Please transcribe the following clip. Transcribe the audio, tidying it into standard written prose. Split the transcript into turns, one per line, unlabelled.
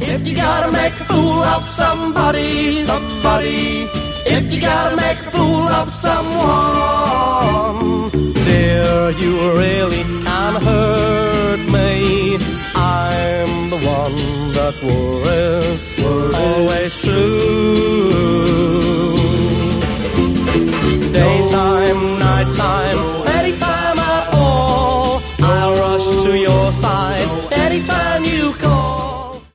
If you gotta make a fool of somebody, if you gotta make a fool of someone, dear, you really can hurt me. I'm the one that worries, always true. Daytime